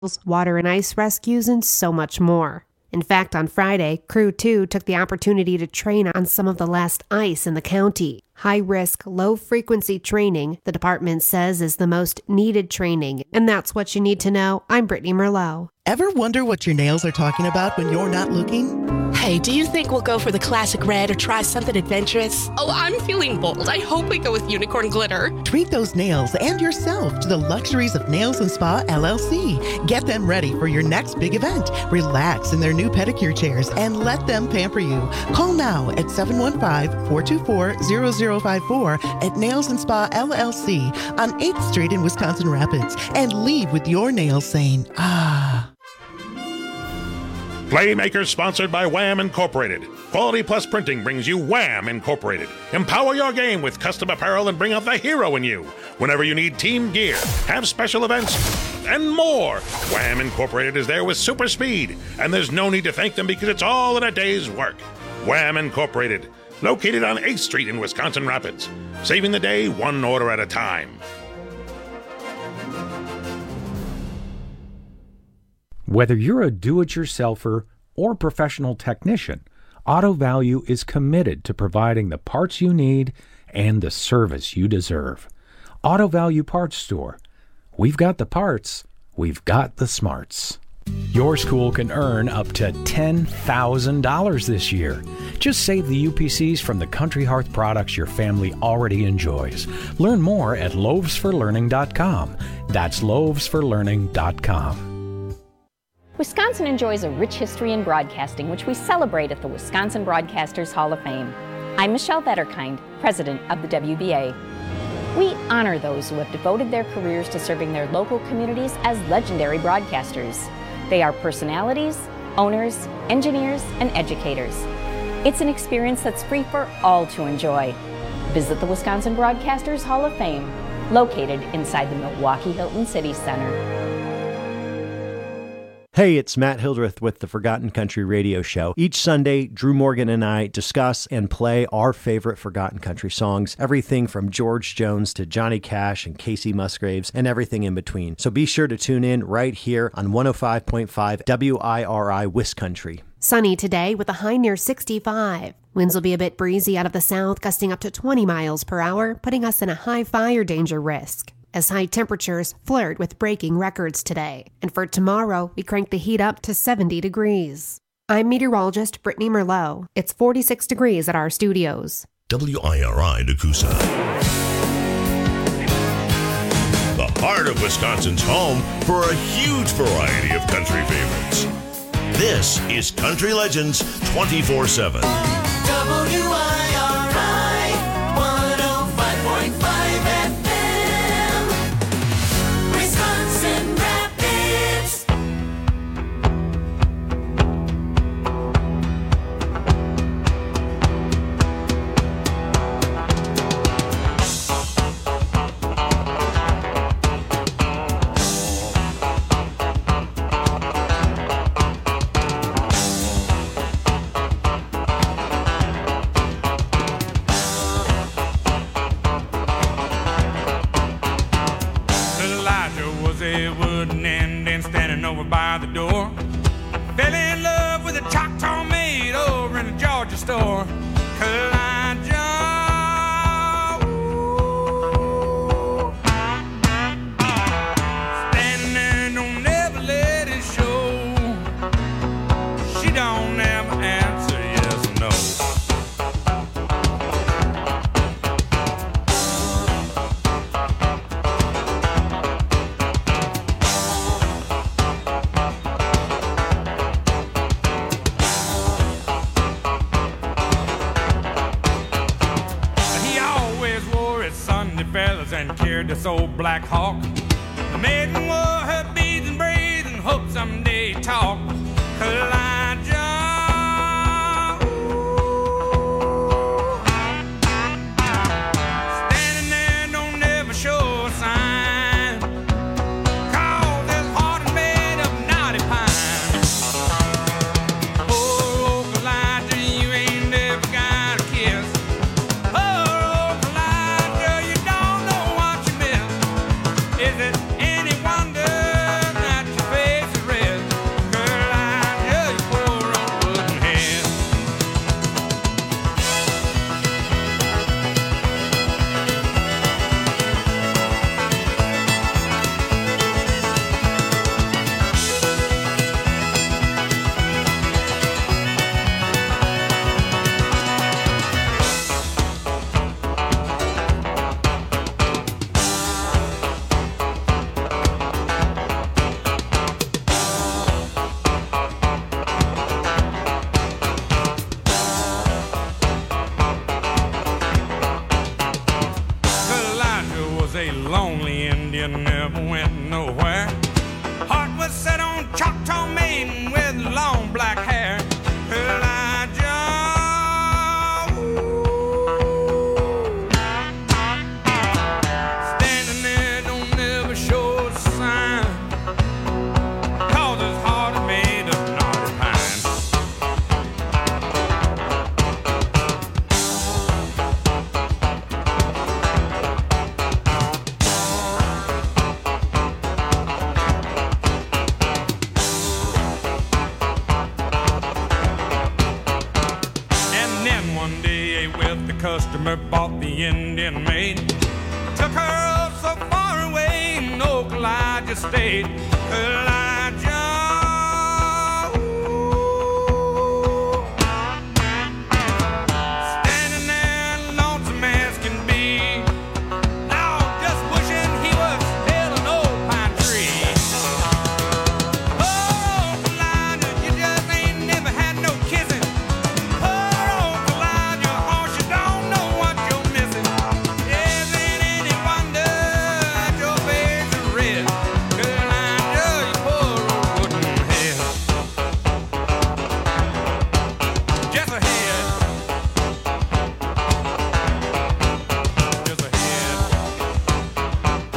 water and ice rescues, and so much more. In fact, on Friday, Crew 2 took the opportunity to train on some of the last ice in the county. High-risk, low-frequency training, the department says, is the most needed training, and that's what you need to know. I'm Brittany Merlot. Ever wonder what your nails are talking about when you're not looking? Hey, do you think we'll go for the classic red or try something adventurous? Oh, I'm feeling bold. I hope we go with unicorn glitter. Treat those nails and yourself to the luxuries of Nails and Spa LLC. Get them ready for your next big event. Relax in their new pedicure chairs and let them pamper you. Call now at 715-424-0054 at Nails and Spa LLC on 8th Street in Wisconsin Rapids and leave with your nails saying, ah. Playmakers sponsored by Wham Incorporated. Quality Plus Printing brings you Wham Incorporated. Empower your game with custom apparel and bring out the hero in you. Whenever you need team gear, have special events, and more, Wham Incorporated is there with super speed. And there's no need to thank them because it's all in a day's work. Wham Incorporated, located on 8th Street in Wisconsin Rapids. Saving the day one order at a time. Whether you're a do-it-yourselfer or professional technician, Auto Value is committed to providing the parts you need and the service you deserve. Auto Value Parts Store. We've got the parts, we've got the smarts. Your school can earn up to $10,000 this year. Just save the UPCs from the Country Hearth products your family already enjoys. Learn more at loavesforlearning.com. That's loavesforlearning.com. Wisconsin enjoys a rich history in broadcasting, which we celebrate at the Wisconsin Broadcasters Hall of Fame. I'm Michelle Vetterkind, president of the WBA. We honor those who have devoted their careers to serving their local communities as legendary broadcasters. They are personalities, owners, engineers, and educators. It's an experience that's free for all to enjoy. Visit the Wisconsin Broadcasters Hall of Fame, located inside the Milwaukee Hilton City Center. Hey, it's Matt Hildreth with the Forgotten Country Radio Show. Each Sunday, Drew Morgan and I discuss and play our favorite Forgotten Country songs, everything from George Jones to Johnny Cash and Casey Musgraves and everything in between. So be sure to tune in right here on 105.5 WIRI Wiscountry. Sunny today with a high near 65. Winds will be a bit breezy out of the south, gusting up to 20 miles per hour, putting us in a high fire danger risk, as high temperatures flirt with breaking records today. And for tomorrow, we crank the heat up to 70 degrees. I'm meteorologist Brittany Merlot. It's 46 degrees at our studios. WIRI Nakusa. The heart of Wisconsin's home for a huge variety of country favorites. This is Country Legends 24/7. WIRI 105.5 FM. Wisconsin Rapids. By the door, fell in love with a Choctaw maid over in a Georgia store. Elijah, ooh. Standing there, don't never let it show. She don't ever answer yes or no. And carried this old Black Hawk. The maiden wore her beads and braids and hoped someday talk. Elijah, ooh. Standing there, don't never show a sign. 'Cause his heart is made of knotty pine. Oh, Elijah, you ain't never got a kiss. Is it any wonder Choctaw maiden with long black hair. Elijah, standing there, don't ever show a sign, 'cause his heart is made of knotty pine. And then one day a wealthy customer bought the Indian maid, took her up so far away, and old Elijah stayed. Elijah, standing there lonesome as can be, now just wishing he was still an old pine tree. Oh, Elijah, you just ain't never had no kissing. Oh, Elijah, horse, you don't know what you're missing. Is it any wonder that your face is red? Elijah, you poor old wooden head. Just a head. Just a head.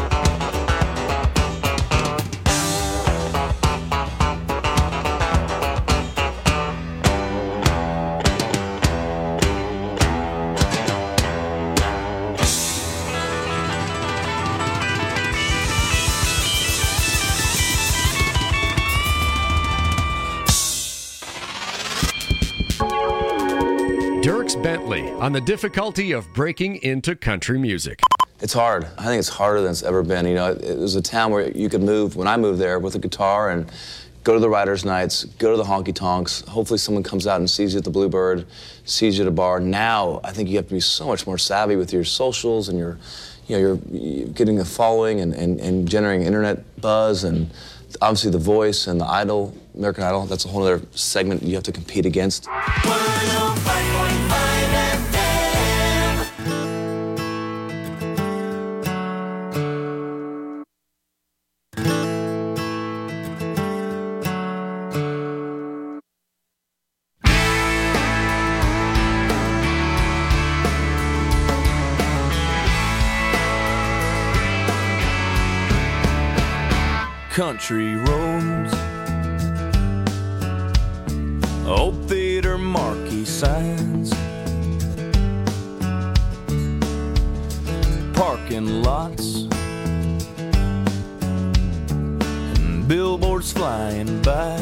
Dierks Bentley on the difficulty of breaking into country music. It's hard. I think it's harder than it's ever been. You know, it was a town where you could move, when I moved there, with a guitar and go to the writers' nights, go to the honky-tonks. Hopefully someone comes out and sees you at the Bluebird, sees you at a bar. Now, I think you have to be so much more savvy with your socials and you're getting a following and generating internet buzz, and obviously The Voice and the Idol, American Idol. That's a whole other segment you have to compete against. 105.5 FM. Country roads, old theater marquee signs, parking lots, and billboards flying by,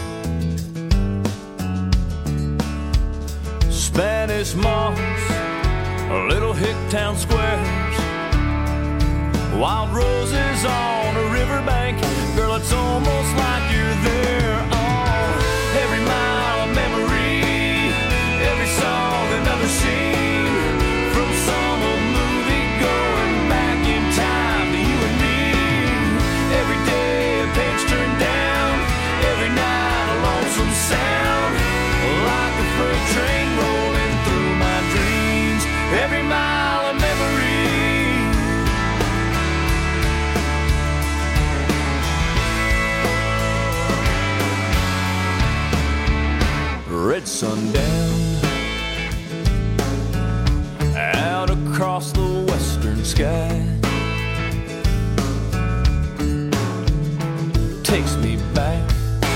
Spanish moss, little hick town squares, wild roses on a riverbank. Girl, it's almost like you're there. Oh, every mile of memory, every song, another scene from some old movie going back in time to you and me. Every day a page turned down, every night a lonesome sound, like a freight train rolling through my dreams. Every mile of memory. Red sundown out across the western sky takes me back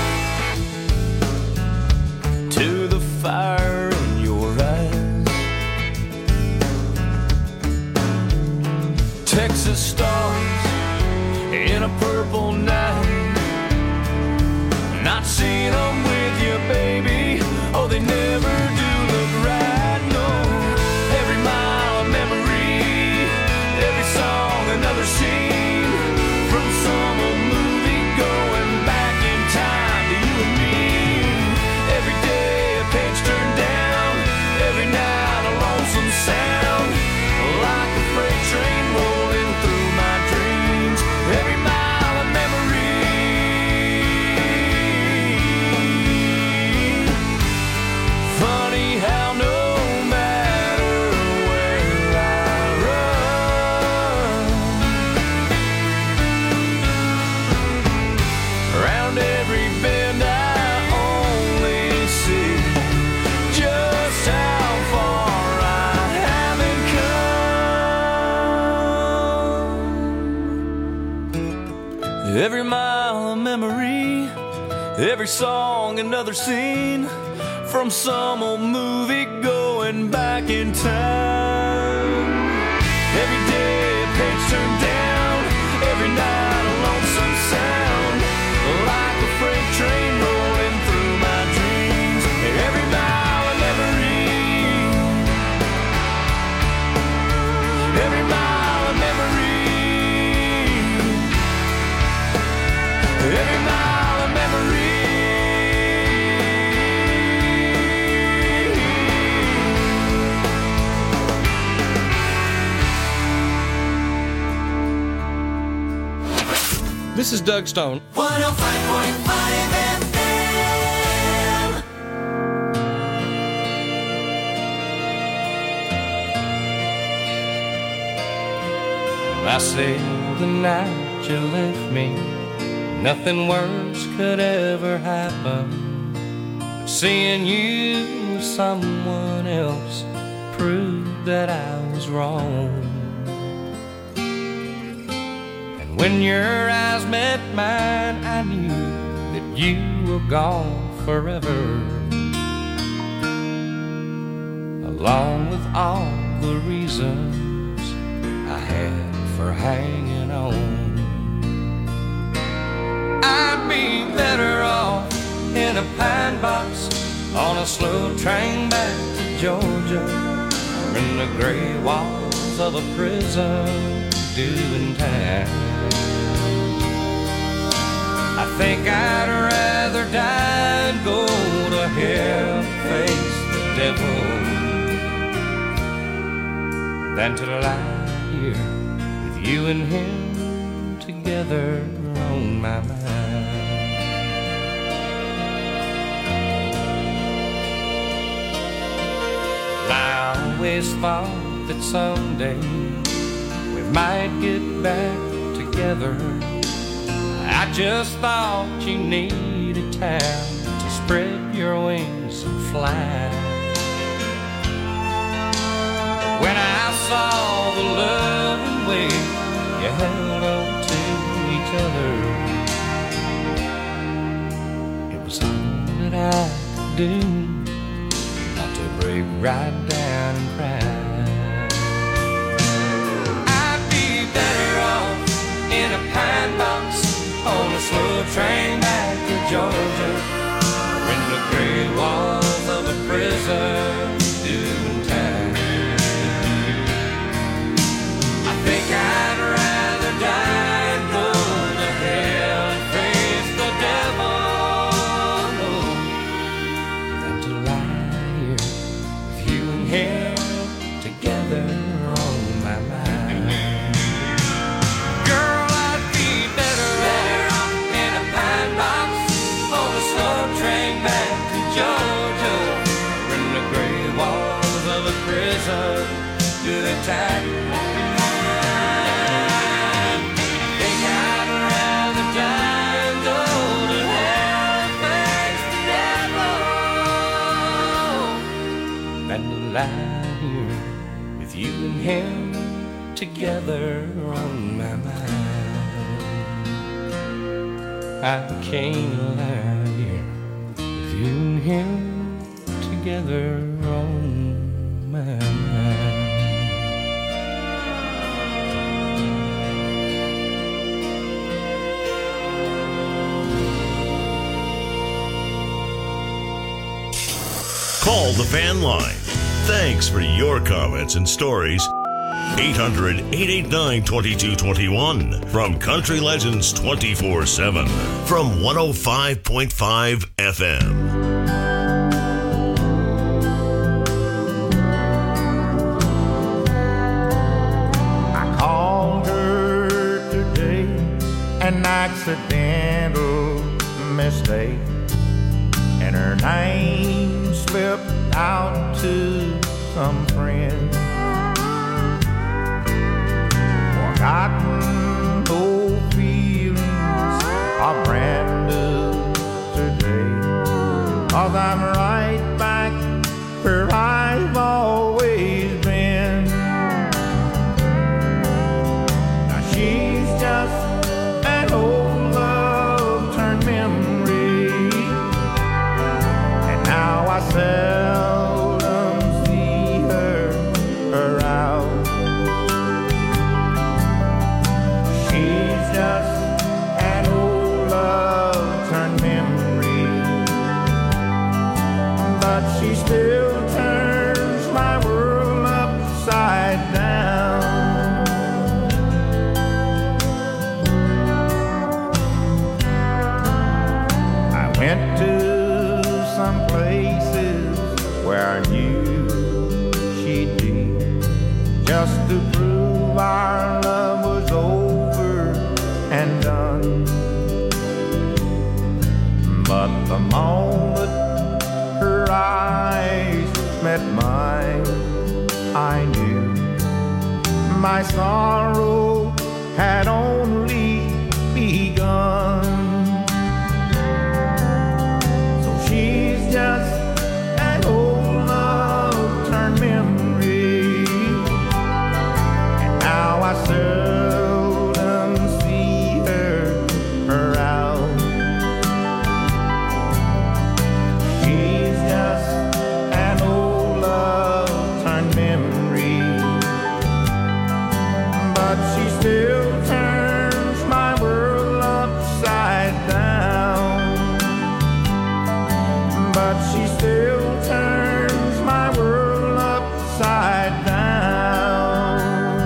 to the fire in your eyes. Texas stars in a purple night, not seeing them with you, baby. Oh, they never do look right, no. Every mile of memory, every song another scene from some old movie going back in time to you and me. Every day a page turned down, every night a lonesome sound, like a freight train rolling through my dreams. Every mile of memory. Every mile a memory, every song another scene from some old movie going back in time. Every day a page turned down, every night a lonesome sound, like a freight train rolling through my dreams. Every mile a memory, every mile a memory, every mile a memory. This is Doug Stone. 105.5 FM. I say the night you left me, nothing worse could ever happen. But seeing you with someone else proved that I was wrong. When your eyes met mine, I knew that you were gone forever, along with all the reasons I had for hanging on. I'd be better off in a pine box on a slow train back to Georgia, or in the gray walls of a prison doing time. I think I'd rather die and go to hell, face the devil, than to lie here with you and him together on my mind. I always thought that someday we might get back together. I just thought you needed time to spread your wings and fly. When I saw the loving way you held on to each other, it was all that I could do not to break right down and cry. I'd be better off in a pine box on a slow train back to Georgia, in the gray walls of a prison doing time. I think I'd rather die and go to hell and face the devil, than to lie here with you and him together on my mind. Girl, I'd be better off in a pine box on a slow train back to Georgia, or in the gray walls of a prison doing time. Think I'd rather die and go to hell and face the devil, than to lie here with you and him together on my mind. I can't lie here with you and him together on my mind. Call the fan line. Thanks for your comments and stories. 800-889-2221 from Country Legends 24/7 from 105.5 FM. I called her today, an accidental mistake, and her name slipped out to some friend. Forgotten old feelings are brand new today, 'cause I'm right back where I've always been. Now she's just an old Went to some places where I knew she'd be, just to prove our love was over and done. But the moment her eyes met mine, I knew my sorrow had only begun. So she's just an old love-turned memory, and now I seldom see her out. She's just an old love-turned memory, but she still turns my world upside down. But she still turns my world upside down.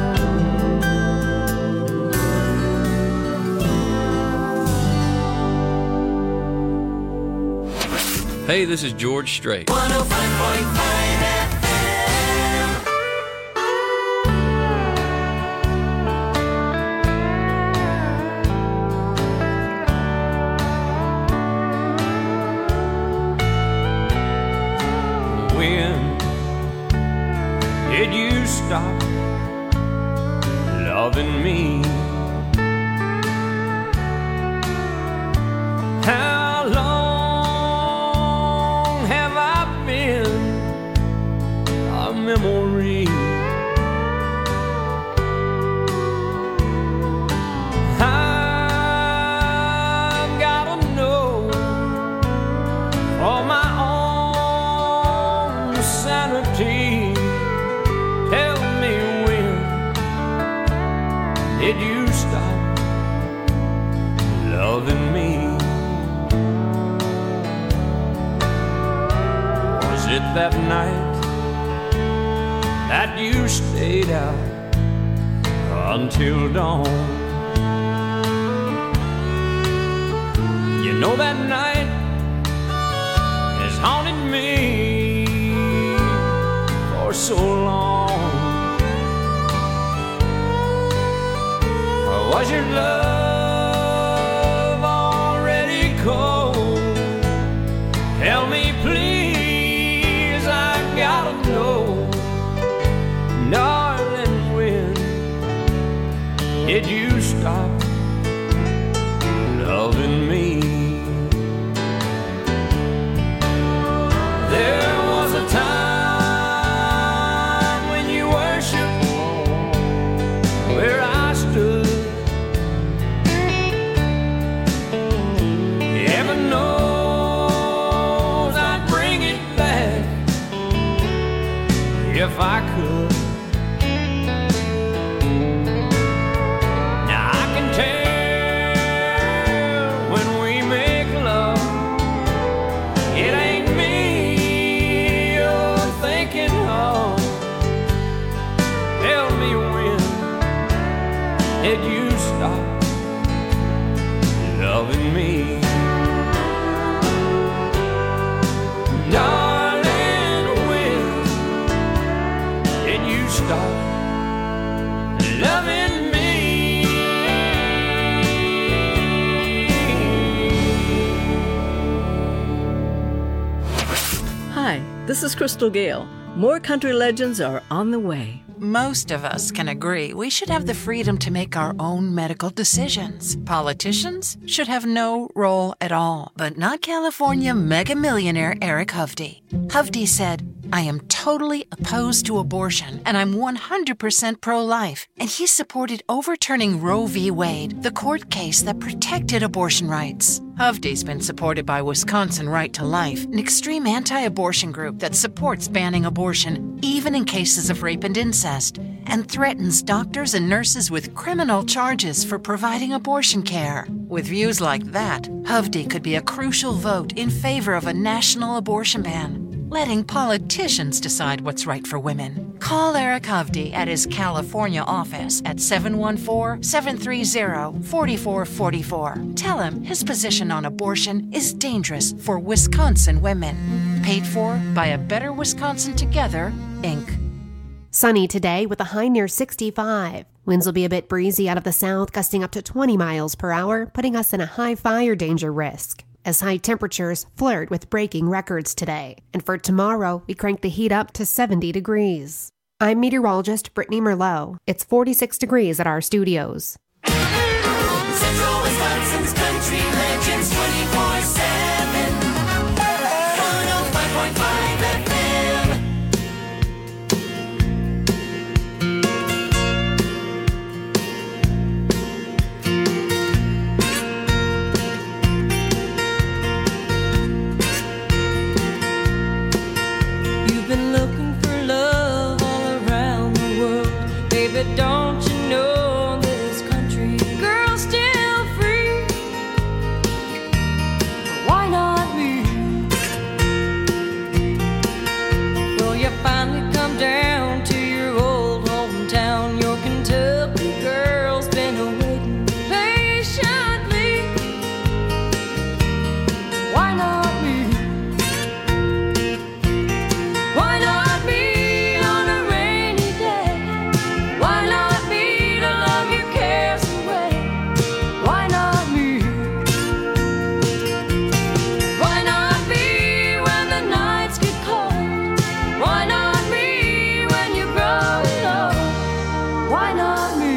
Hey, this is George Strait. 105.5 When did you stop loving me? How long have I been a memory? I've gotta know for my own sanity. Tell me, when did you stop loving me? Was it that night that you stayed out until dawn? You know that night has haunted me for so long. Or was your love already cold? Tell me please, I gotta know. Darling, when did you stop loving me? There was a time when you worshiped where I stood. Heaven knows I'd bring it back if I could. Now I can tell when we make love, it ain't me you're thinking of. Tell me, when did you stop loving me? Darling, when did you stop loving me? Hi, this is Crystal Gale. More country legends are on the way. Most of us can agree we should have the freedom to make our own medical decisions. Politicians should have no role at all. But not California mega millionaire Eric Hovde. Hovde said, "I am totally opposed to abortion, and I'm 100% pro-life." And he supported overturning Roe v. Wade, the court case that protected abortion rights. Hovde's been supported by Wisconsin Right to Life, an extreme anti-abortion group that supports banning abortion, even in cases of rape and incest, and threatens doctors and nurses with criminal charges for providing abortion care. With views like that, Hovde could be a crucial vote in favor of a national abortion ban, letting politicians decide what's right for women. Call Eric Hovde at his California office at 714-730-4444. Tell him his position on abortion is dangerous for Wisconsin women. Paid for by A Better Wisconsin Together, Inc. Sunny today with a high near 65. Winds will be a bit breezy out of the south, gusting up to 20 miles per hour, putting us in a high fire danger risk, as high temperatures flirt with breaking records today. And for tomorrow, we crank the heat up to 70 degrees. I'm meteorologist Brittany Merlot. It's 46 degrees at our studios. Central Wisconsin's Country Legends 24/7. 105.5 FM. You've been looking for love all around the world, baby. Don't you know this country girl's still free? Why not me? Well, you finally come down to your old hometown. Your Kentucky girl's been awaiting patiently. Why not me? Why not me on a rainy day? Why not me to love your cares away? Why not me? Why not me when the nights get cold? Why not me when you grow old? Why not me?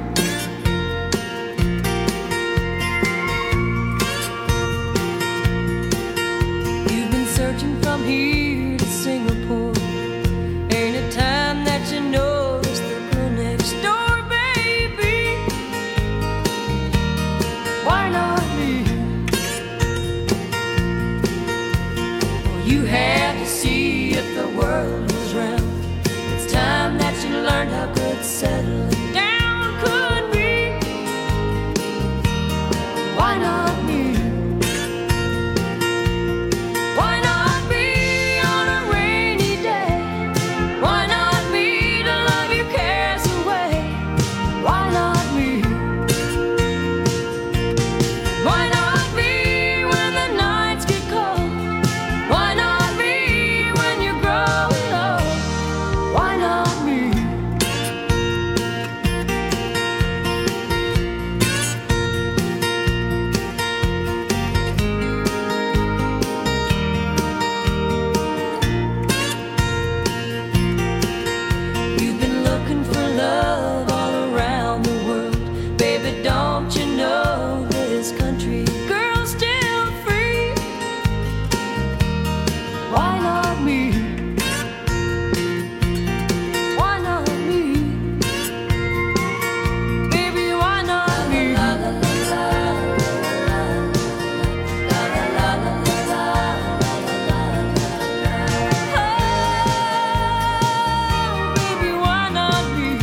You've been searching from here to Singapore. Ain't a time that you notice the girl next door, baby. Why not me? Well, you had to see if the world was round. It's time that you learned how good settling down could be. Why not me? Why not me on a rainy day? Why not me to love your cares away? Why not me? Why not me when the nights get cold? Why not me when you're growing old? Why not me? You've been looking for love all around the world, baby. Don't you know this country girl's still free? Why not me? Why not me? Baby, why not me? Oh, baby, why not me?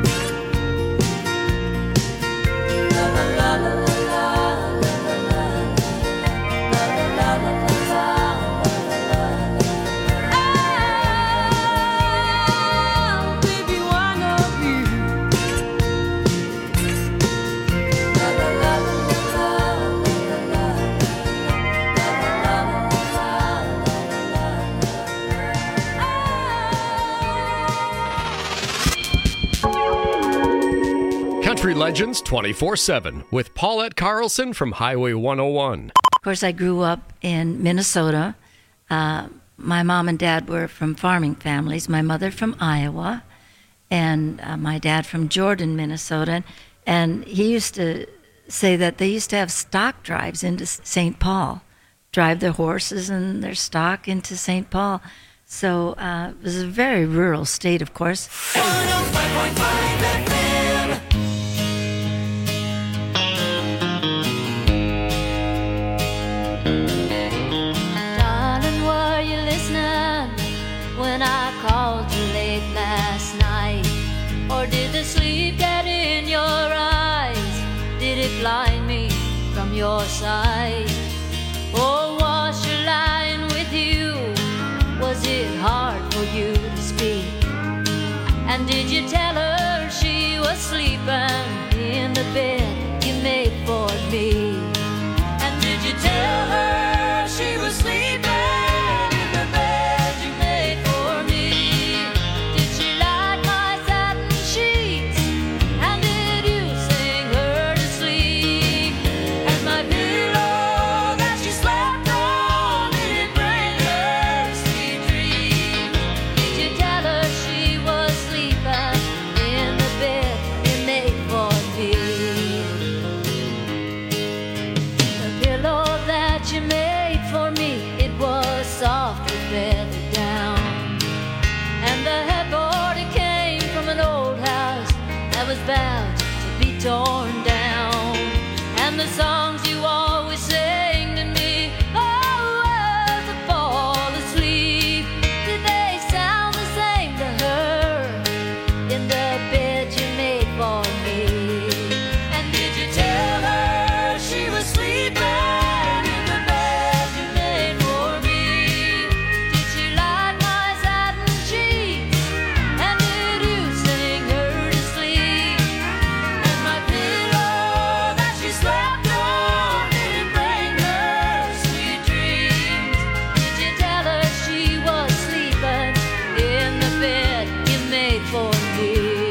Oh, baby, why not me? Country Legends 24/7 with Paulette Carlson from Highway 101. Of course, I grew up in Minnesota. My mom and dad were from farming families. My mother from Iowa, and my dad from Jordan, Minnesota. And he used to say that they used to have stock drives into St. Paul, drive their horses and their stock into St. Paul. So it was a very rural state, of course. 105.5 FM. Darling, were you listening when I called you late last night? Or did the sleep get in your eyes? Did it blind me from your sight? Or was she lying with you? Was it hard for you to speak? And did you tell her she was sleeping in the bed you made for me? And did you tell her she was sleeping in the bed you made for me? Did she like my satin sheets? And did you sing her to sleep? And my pillow that she slept on, did it bring her sweet dreams? Did you tell her she was sleeping in the bed you made for me? The pillow that you made for me, it was soft with feather down. And the headboard, it came from an old house that was bound to be torn down. And the songs you always sang to me, oh, as I fall asleep, did they sound the same to her in the bed you made for me? And did you tell her she was sleeping in the bed you made for me? Did she like my satin sheets? And did you sing her to sleep? And my pillow that she slept on, did it bring her sweet dreams? Did you tell her she was sleeping in the bed you made for me?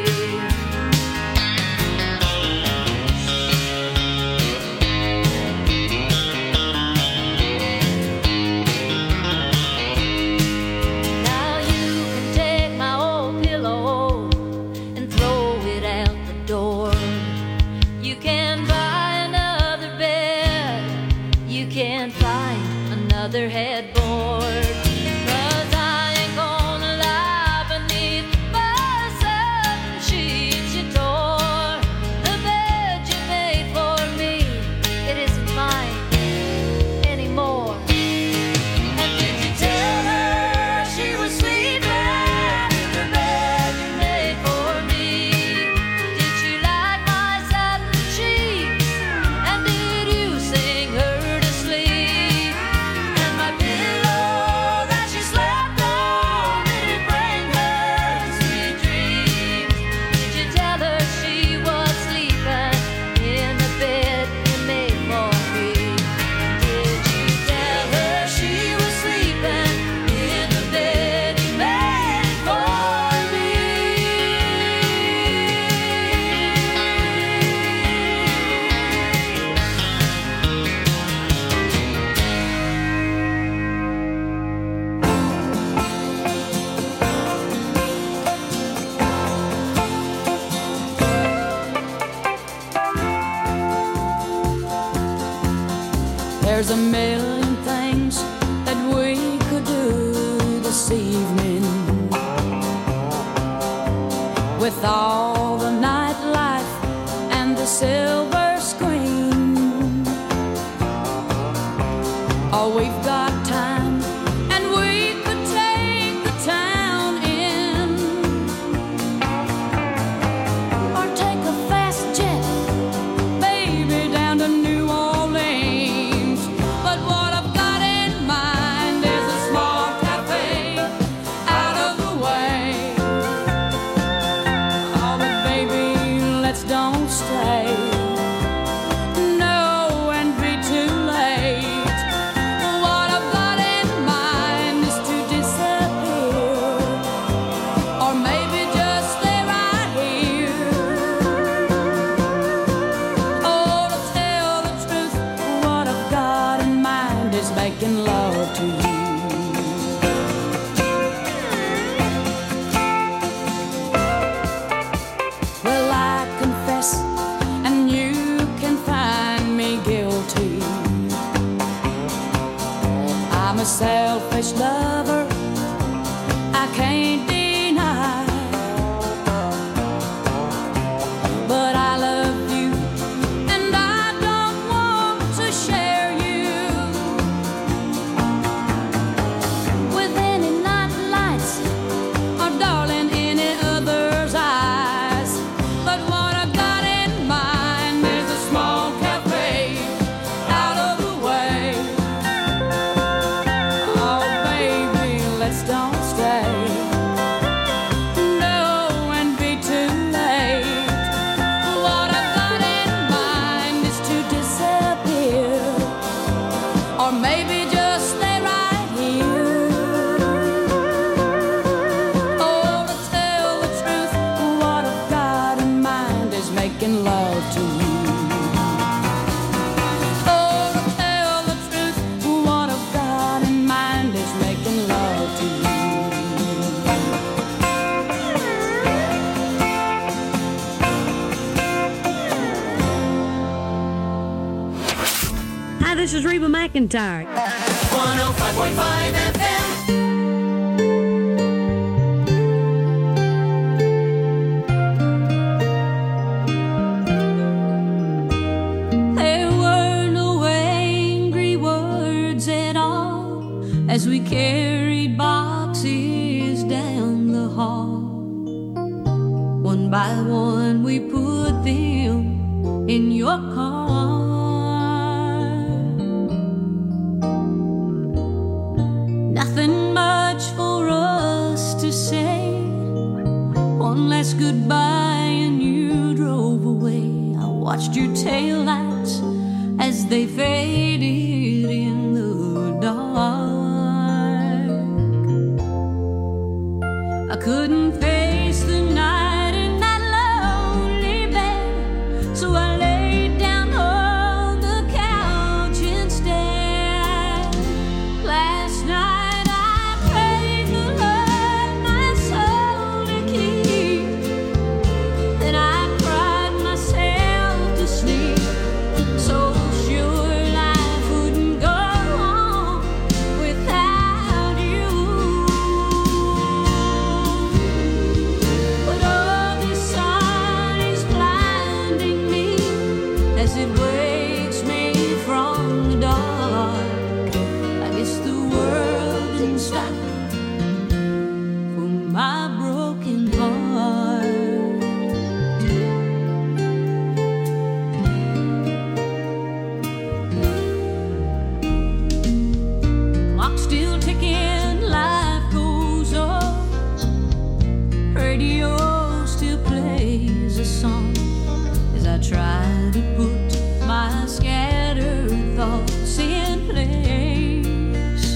Now you can take my old pillow and throw it out the door. You can buy another bed, you can find another headboard. 'Cause I ain't gonna lie beneath my satin sheets you tore. The bed you made for me, it isn't mine anymore. And did you tell her she was sleeping in the bed you made for me? Did she like my satin sheets? And did you sing her to sleep? And my pillow that she slept on, did it bring her sweet dreams? Did you tell her she was sleeping in the bed you made for me? Did you tell her she was sleeping in the bed you made for me? There's a million things that we could do this evening with all the nightlife and the silver screen. Oh, we've got time and we could take the town in, or take a fast jet, baby, down to New Orleans. But what I've got in mind is a small cafe out of the way. Oh, but baby, let's don't stay. No, and be too late. What I've got in mind is to disappear, or maybe just stay right here. Oh, to tell the truth, what I've got in mind is making love to you. Well, I confess, and you can find me guilty. I'm a selfish lover, I can't deny. But I love you, and I don't want to share you with any night lights or, darling, any other's eyes. But what I got in mind is a small cafe out of the way. Oh, baby, let's don't stay. Reba McEntire. 105.5 FM. There were no angry words at all as we carried boxes down the hall. One by one we put them in your car. Nothing much for us to say. One last goodbye and you drove away. I watched your taillights as they faded in the dark. I couldn't face the night in that lonely bed, so I laid down on the couch instead. Last night I prayed the Lord my soul to keep. Then I cried myself to sleep, so sure life wouldn't go on without you. But oh, the sun is blinding me as it wakes me from the dark. I guess the world didn't stop for my broken heart. Clock still ticking, life goes on. Radio still plays a song as I try to put my scattered thoughts in place.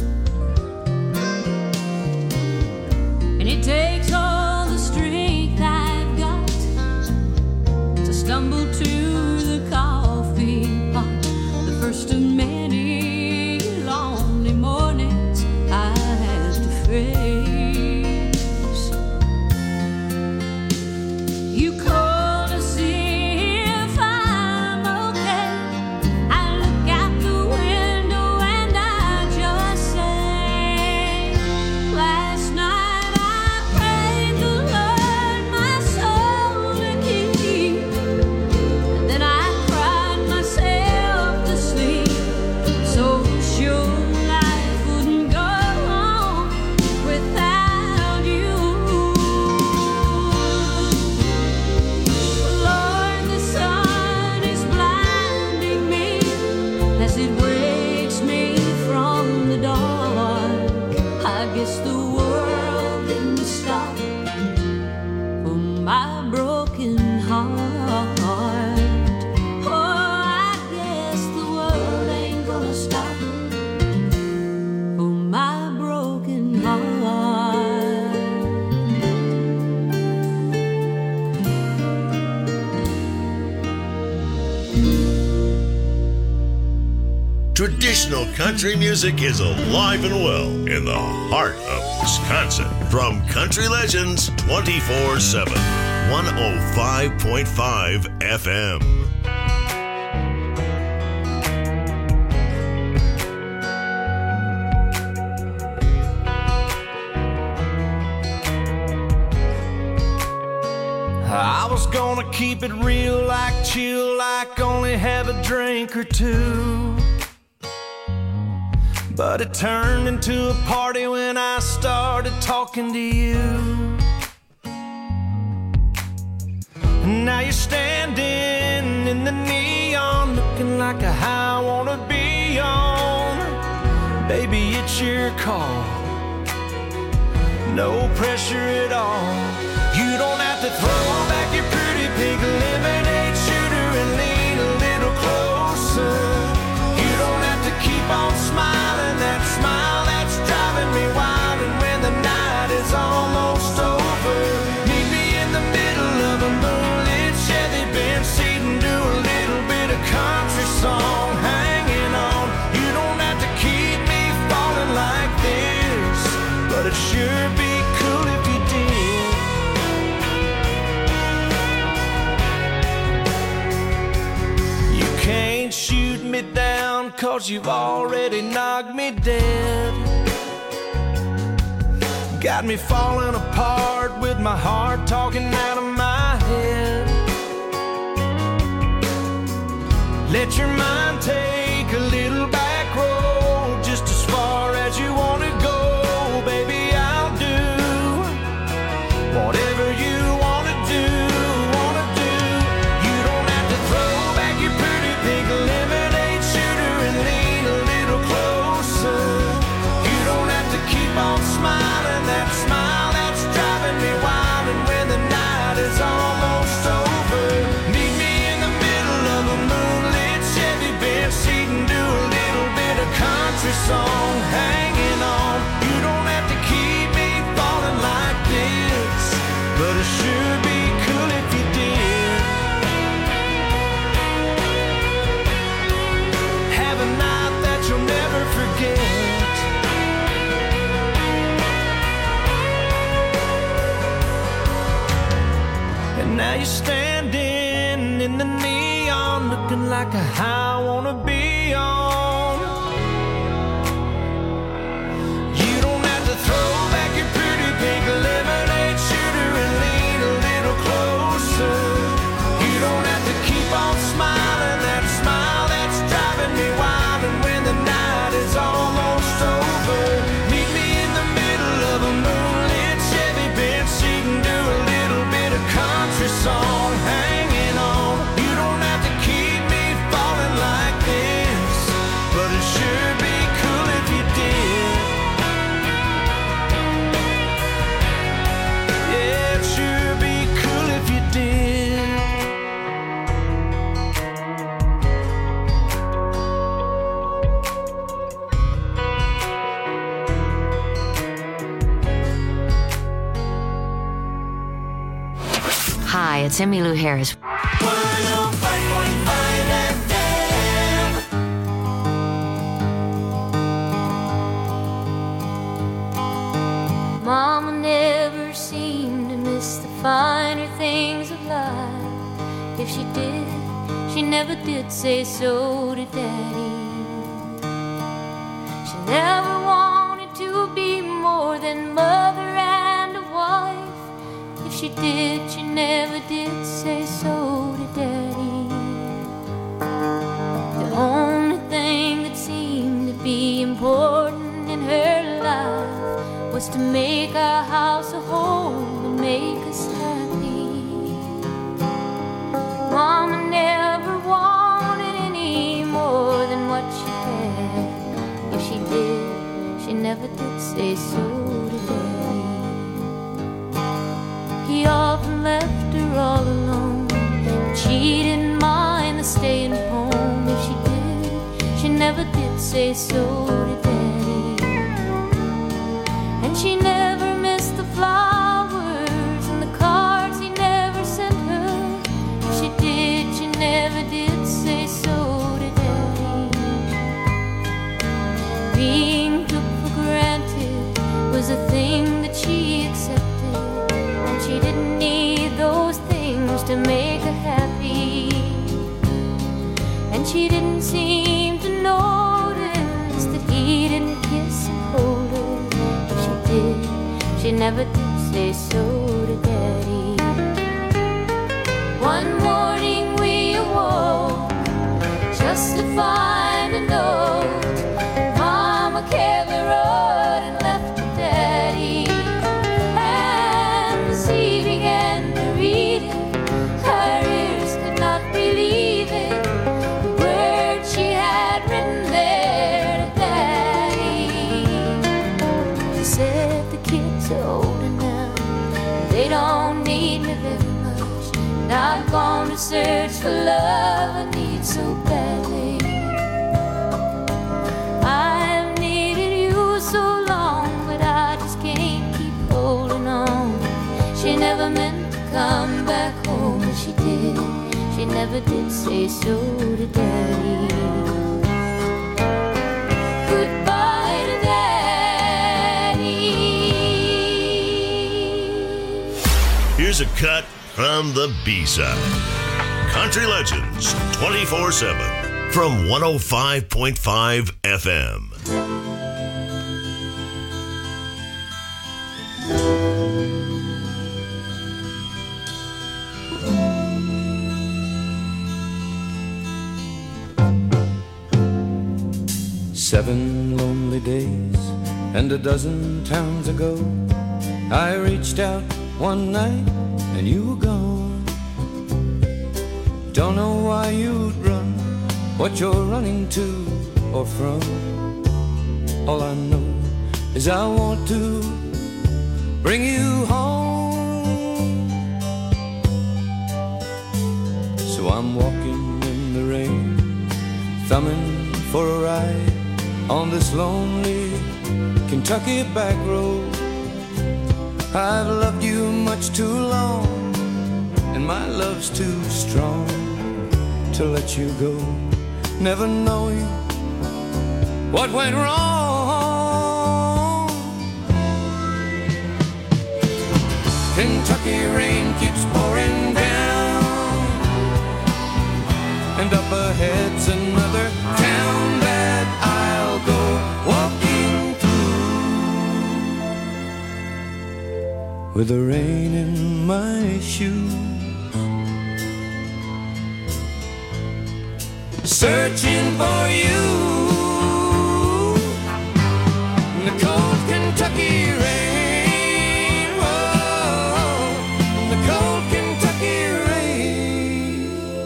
And it takes all the strength I've got to stumble to the coffee pot, the first of many lonely mornings I have to face. You call to see if I'm okay. I look out the window and I just say, last night I prayed the Lord my soul to keep. And then I cried myself to sleep, so sure life wouldn't go on without you. Lord, the sun is blinding me as it wakes me from the dark. I guess the world didn't stop for my broken heart. Oh, I guess the world ain't gonna stop for my broken heart. Traditional country music is alive and well in the heart of Wisconsin. From Country Legends 24/7, 105.5 FM. I was gonna keep it real, like chill, like only have a drink or two. But it turned into a party when I started talking to you. And now you're standing in the neon, looking like a high I wanna be on. Baby, it's your call, no pressure at all. You don't have to throw back your pretty pink lemonade shooter and lean a little closer. You don't have to keep on smiling, that smile that's driving me wild. And when the night is almost over, meet me in the middle of a moonlit Chevy Benz seat and do a little bit of country song, hanging on. You don't have to keep me falling like this, but it'd sure be cool if you did. You can't shoot me down 'cause you've already knocked me dead. Got me falling apart with my heart talking out of my head. Let your mind take a little back road, just as far as you want to go. Baby, I'll do whatever you want to do. You don't have to throw back your pretty pink lemonade shooter and lean a little closer. You don't have to keep on smiling, that smile that's driving me wild. And when the night is almost over, meet me in the middle of a moonlit Chevy bench seat and do a little bit of country song, hanging on. You don't have to keep me falling like this, but it sure be cool if you did. Have a night that you'll never forget. And now you're standing in the neon, looking like a high I wanna be on. You don't have to throw back your pretty pink lemonade shooter and lean a little closer. You don't have to keep on smiling, that smile that's driving me wild. And when the night is almost over, meet me in the middle of a moonlit Chevy bench seat and do a little bit of country song, hanging on. You don't have to keep me falling like this, but it sure be cool if you did. Yeah, it sure be cool if you did. Hi, it's Emmylou Harris. Mama never seemed to miss the finer things of life. If she did, she never did say so to Daddy. She never wanted to be more than mother and a wife. If she did, she never did say so to Daddy. The only thing that seemed to be important in her life was to make our house a home and make us happy. Mama never wanted any more than what she had. If she did, she never did say so to Daddy. He often left her all alone, but she didn't mind the staying home. If she did, she never did say so to Daddy. And she never missed the flowers and the cards he never sent her. If she did, she never did say so to Daddy. Being took for granted was a thing that she accepted, and she didn't need those things to make her happy. And she didn't seem to notice that he didn't kiss and hold her. If she did, she never did say so to Daddy. One morning we awoke just to find a note. Mama carried the road and left to Daddy. And as he began to read it, her ears could not believe it. The words she had written there to Daddy. She said, the kids are older now, they don't need me very much, and I've gone to search for love I need so badly. I've needed you so long, but I just can't keep holding on. She never meant to come back home. If she did, she never did say so to Daddy. Goodbye to Daddy. Here's a cut from the B-side. Country Legends 24/7. from 105.5 FM. Seven lonely days and a dozen towns ago, I reached out one night and you were gone. Don't know why you'd run, what you're running to or from. All I know is I want to bring you home. So I'm walking in the rain, thumbing for a ride on this lonely Kentucky back road. I've loved you much too long, and my love's too strong to let you go, never knowing what went wrong. Kentucky rain keeps pouring down, and up ahead's another town that I'll go walking through with the rain in my shoes, searching for you in the cold Kentucky rain. Whoa, in the cold Kentucky rain.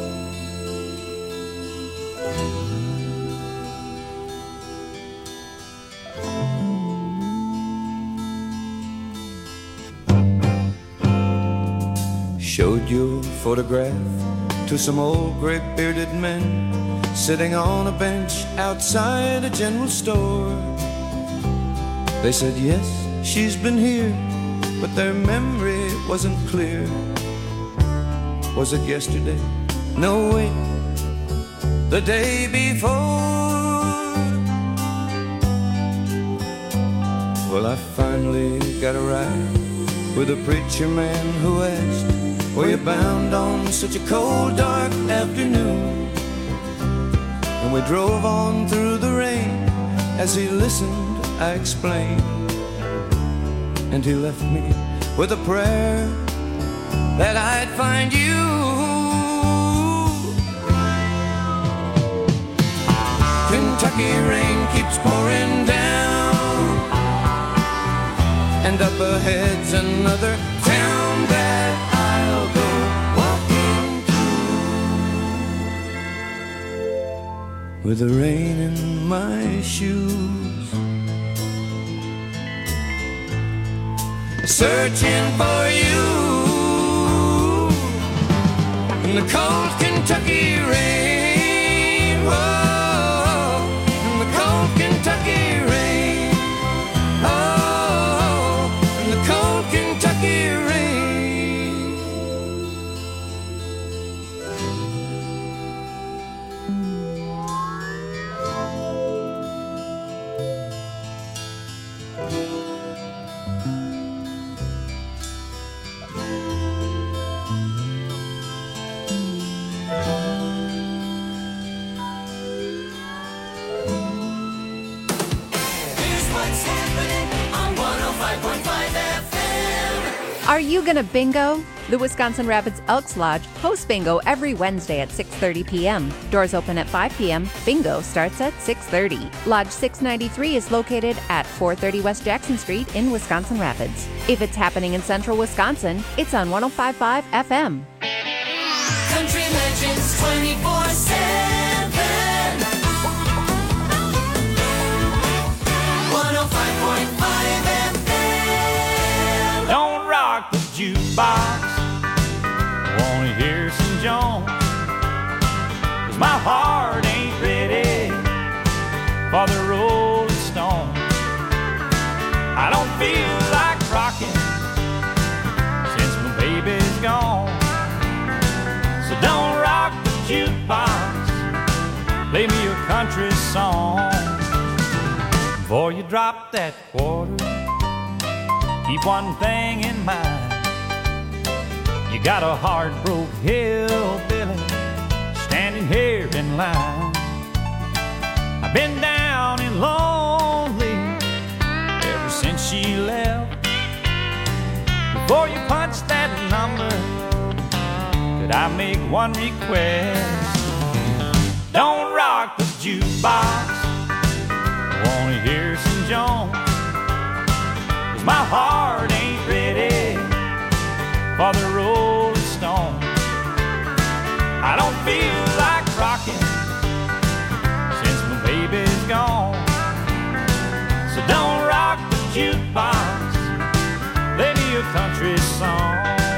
Showed your photograph to some old gray-bearded men sitting on a bench outside a general store. They said, yes, she's been here, but their memory wasn't clear. Was it yesterday? No, wait, the day before. Well, I finally got a ride with a preacher man who asked, were you bound on such a cold, dark afternoon? And we drove on through the rain. As he listened, I explained, and he left me with a prayer that I'd find you. Kentucky rain keeps pouring down, and up ahead's another town that I'll go walking through with the rain in my shoes, searching for you in the cold Kentucky rain. Whoa, in the cold Kentucky rain. Oh, in the cold Kentucky rain. Are you gonna bingo? The Wisconsin Rapids Elks Lodge hosts bingo every Wednesday at 6:30 p.m. Doors open at 5 p.m. Bingo starts at 6:30. Lodge 693 is located at 430 West Jackson Street in Wisconsin Rapids. If it's happening in central Wisconsin, it's on 105.5 FM. Country Legends 24/7. 105.5 FM. Don't rock the jukebox, wanna hear some Jones, 'cause my heart ain't ready for the Rolling Stones. I don't feel like rocking since my baby's gone. So don't rock the jukebox, play me a country song. Before you drop that quarter, keep one thing in mind. You got a hard-broke hillbilly standing here in line. I've been down and lonely ever since she left. Before you punch that number, could I make one request? Don't rock the jukebox, I wanna hear some Jones, 'cause my heart ain't ready for the Rolling Stone. I don't feel like rocking since my baby's gone. So don't rock the jukebox, play me a country song.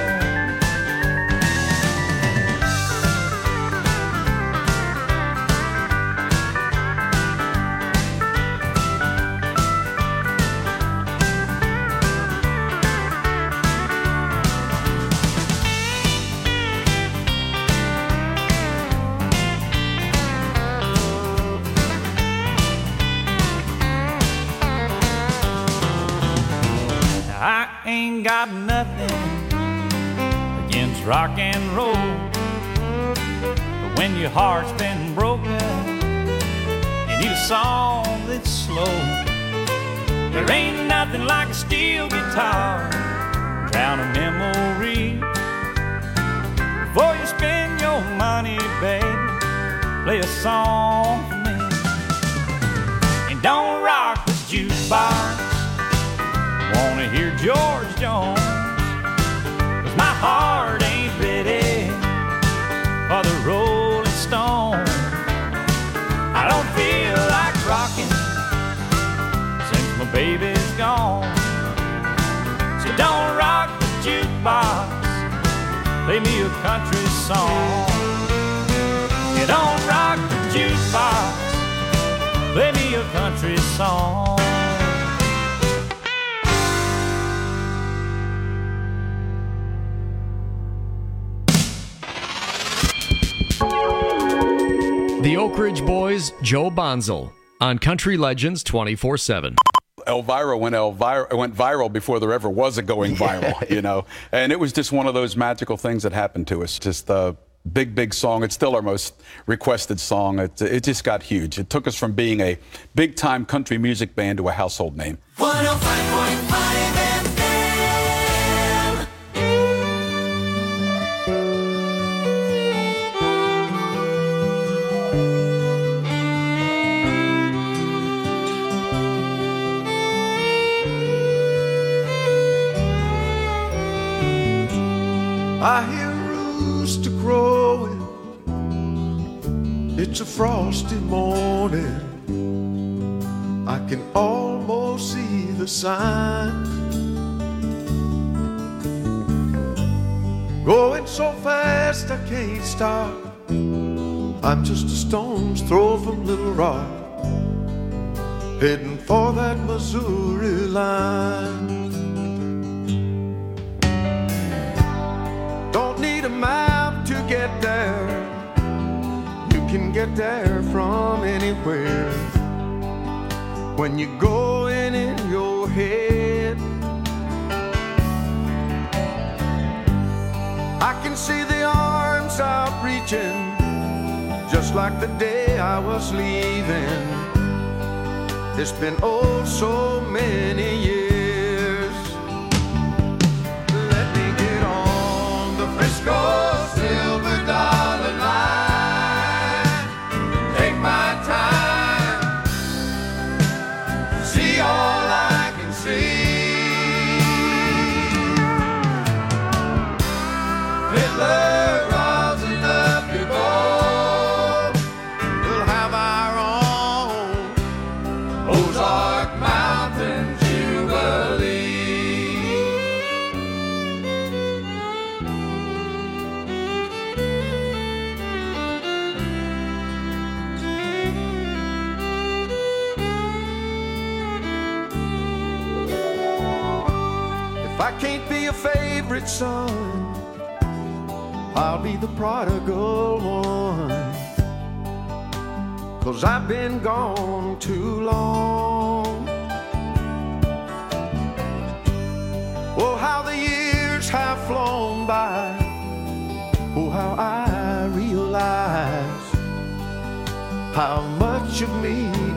I ain't got nothing against rock and roll, but when your heart's been broken, you need a song that's slow. There ain't nothing like a steel guitar, drown a memory. Before you spend your money, baby, play a song for me. And don't rock the jukebox, wanna hear George Jones, 'cause my heart ain't ready for the Rolling Stone. I don't feel like rocking since my baby's gone. So don't rock the jukebox, play me a country song. You don't rock the jukebox, play me a country song. The Oak Ridge Boys, Joe Bonzel, on Country Legends 24/7. Elvira went viral before there ever was a going viral, you know. And it was just one of those magical things that happened to us. Just a big song. It's still our most requested song. It just got huge. It took us from being a big-time country music band to a household name. 105.5 FM. I hear a rooster crowing, it's a frosty morning, I can almost see the sign, going so fast I can't stop, I'm just a stone's throw from Little Rock, heading for that Missouri line. Don't need a map to get there, you can get there from anywhere. When you're going in your head, I can see the arms out reaching, just like the day I was leaving. It's been oh so many years. Frisco Silver Dollar Line, take my time, see all I can see. Fiddler, rosin up your bow, we'll have our own Ozark Mountain Jubilee. If I can't be a favorite son, I'll be the prodigal one, 'cause I've been gone too long. Oh, how the years have flown by, oh, how I realize how much of me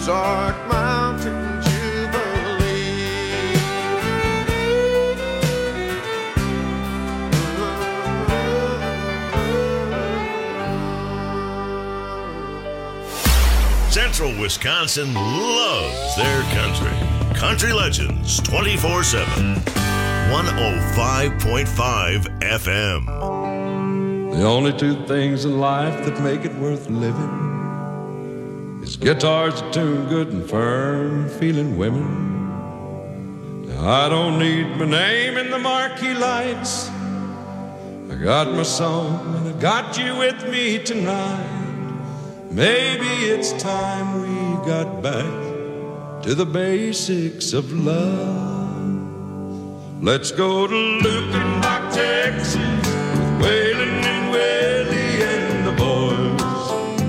Ozark Mountain Jubilee. Central Wisconsin loves their country. Country Legends 24/7. 105.5 FM. The only two things in life that make it worth living is guitars that tune good and firm, feeling women. Now, I don't need my name in the marquee lights. I got my song and I got you with me tonight. Maybe it's time we got back to the basics of love. Let's go to Lukenbach, Texas, with Waylon and Willie and the boys.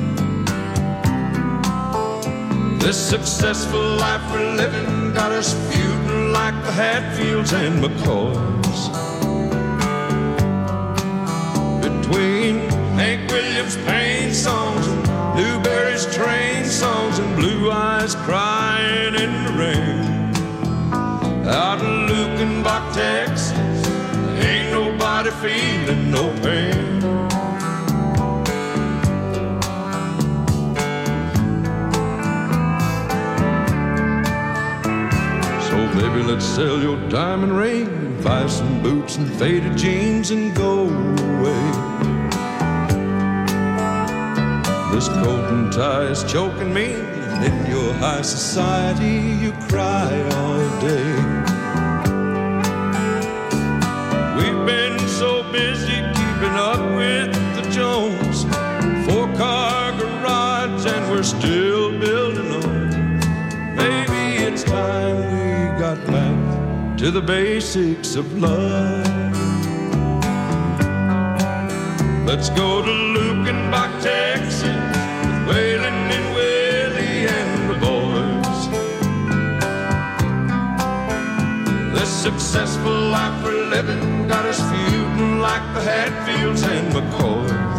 This successful life we're living got us feuding like the Hatfields and McCoys. Between Hank Williams' pain songs and Newberry's train songs and Blue Eyes crying in the rain. Out in Lukenbach, Texas, ain't nobody feeling no pain. So baby, let's sell your diamond ring and buy some boots and faded jeans and go away. This coat and tie is choking me, and in your high society you cry all day. We've been so busy keeping up with the Jones, 4-car garage, and we're still building on. Maybe it's time we got back to the basics of love. Let's go to Lukenbach, Texas, with Waylon and Willie and the boys. This successful life we're living got us feuding like the Hatfields and McCoys.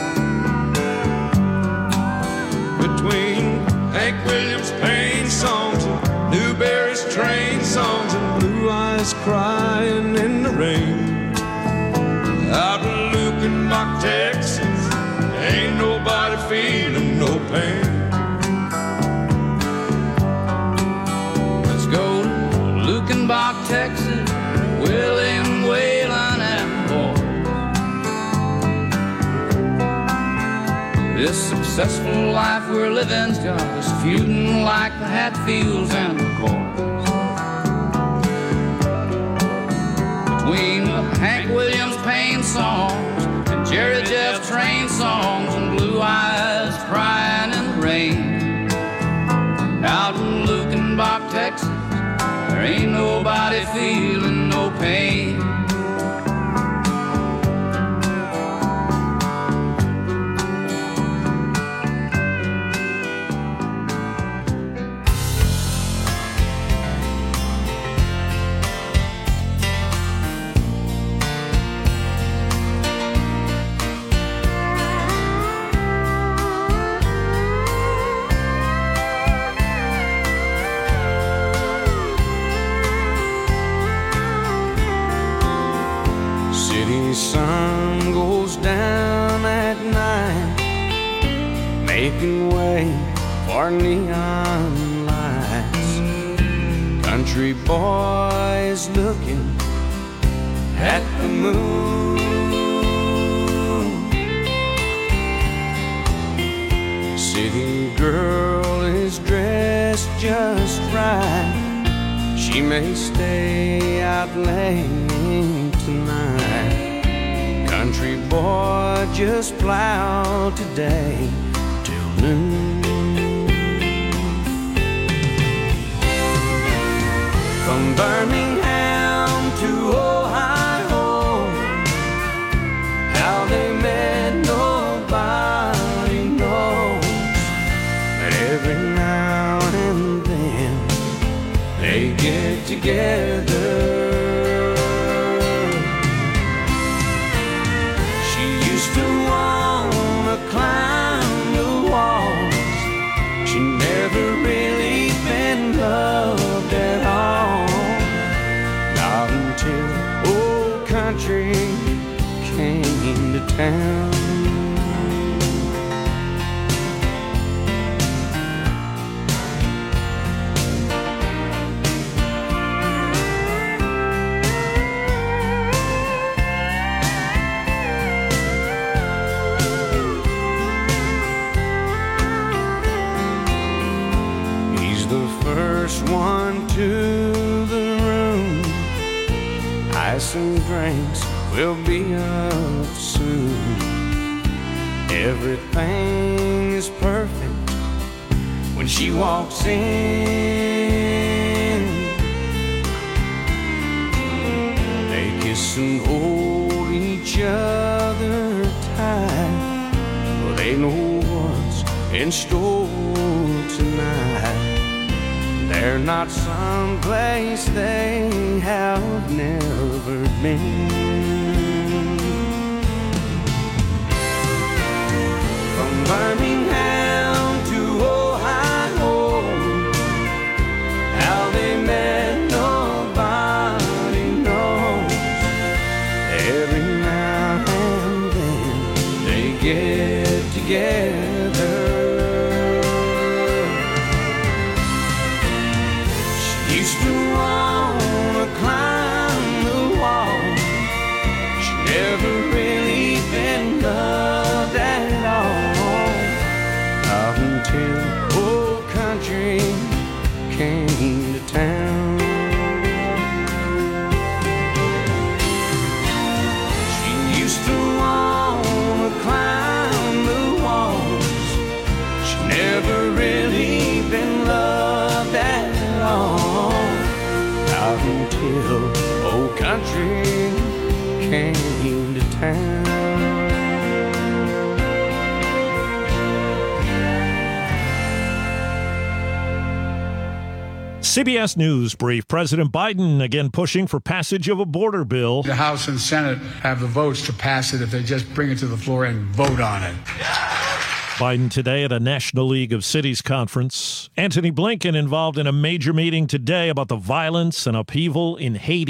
Between Hank Williams' pain songs and Newberry's train songs and Blue Eyes crying in the rain. Out in Lukenbach, Texas, ain't nobody feeling no pain. Let's go to Lukenbach, Texas, Willie and Waylon and boy. This successful life we're living's got us feuding like the Hatfields and McCoys. Between the Hank Williams pain songs and Jerry Jeff train songs and Blue Eyes crying in the rain. Out in Lukenbach, Texas, there ain't nobody feeling no pain. Sun goes down at night, making way for neon lights. Country boys looking at the moon. City girl is dressed just right. She may stay out late tonight. Country boy just plowed today till noon. From Birmingham to Ohio, how they met nobody knows. But every now and then they get together. Climb the walls, she never really first one to the room. Ice and drinks will be up soon. Everything is perfect when she walks in. They kiss and hold each other tight, for they know what's in store tonight. They're not someplace they have never been. From Birmingham to Ohio, how they met nobody knows. Every now and then they get together. She used to wanna climb the wall. She never really been loved at all, not until old country came to town. She used to wanna climb the walls. She never really been loved at all, not until old country came to town. CBS News brief. President Biden again pushing for passage of a border bill. The House and Senate have the votes to pass it if they just bring it to the floor and vote on it. Biden today at a National League of Cities conference. Antony Blinken involved in a major meeting today about the violence and upheaval in Haiti.